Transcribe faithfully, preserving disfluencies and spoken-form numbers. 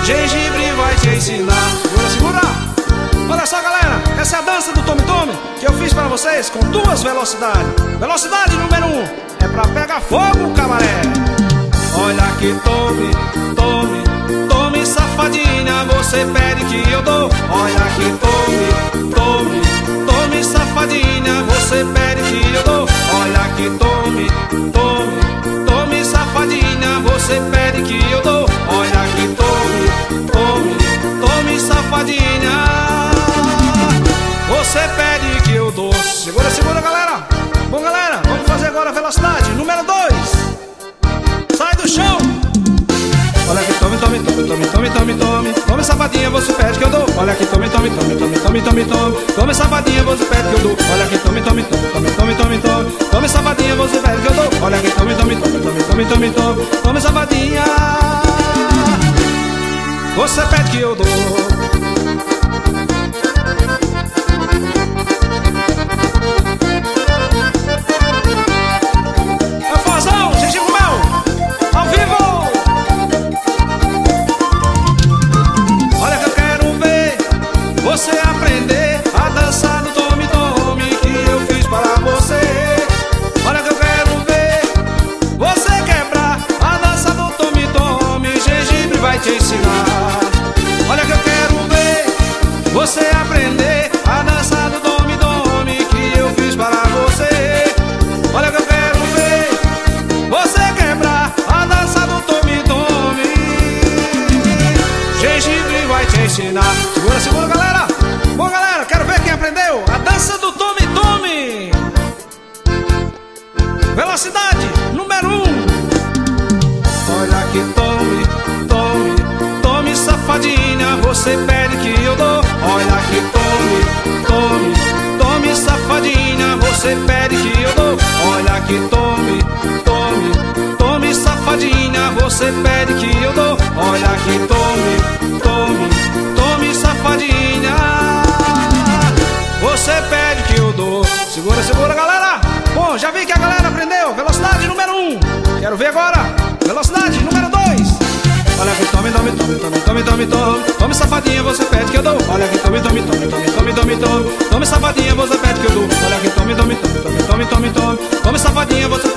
gengibre vai te ensinar. Segura, segura. Olha só, galera, essa é a dança do Tome Tome que eu fiz pra vocês com duas velocidades. Velocidade número um é pra pegar fogo, cabaré. Olha que tome, tome, tome, safadinha, você pede que eu dou. Olha que tome, tome, tome, safadinha, você pede que eu dou. Olha que tome, tome, tome, safadinha, você pede que eu dou. Olha que tome, tome, tome, safadinha, você pede que eu dou. Segura, segura, galera. Bom, galera, vamos fazer agora a velocidade número dois. Sai do chão. Olha que tome, tome, tome, tome, tome, tome, tome. Tome, safadinha, você pede que eu dou. Olha que tome, tome, tome, tome, tome, tome, tome. Tome, safadinha, você pede que eu dou. Olha que tome, tome, tome, tome, tome, tome, tome. Tome, safadinha, você pede que eu dou. Olha que tome, tome, tome, tome, tome, tome, tome. Tome, safadinha, você pede que eu dou. Você aprender a dançar no Tome Tome que eu fiz para você. Olha que eu quero ver você quebrar a dança do Tome Tome, gengibre vai te ensinar. Olha que eu quero ver você aprender a dançar no Tome Tome que eu fiz para você. Olha que eu quero ver você quebrar a dança do Tome Tome, gengibre vai te ensinar. Segura, segura, galera. Bom, galera, quero ver quem aprendeu a dança do Tome Tome. Velocidade número um. Olha que tome, tome, tome, safadinha, você pede que eu dou. Olha que tome, tome, tome, safadinha, você pede que eu dou. Olha que tome, tome, tome, safadinha, você pede que eu dou. Olha que tome, tome, tome, safadinha, você pede que eu dou. Segura, segura, galera. Bom, já vi que a galera aprendeu. Velocidade número um. Quero ver agora. Velocidade número dois. Olha que tome, tome, tome, tome, tome, tome, tome. Tome, safadinha, você pede que eu dou. Olha que tome, tome, tome, tome, tome, tome, tome. Tome, safadinha, você pede que eu dou. Olha que tome, tome, tome, tome, tome, tome, tome. Tome, safadinha, você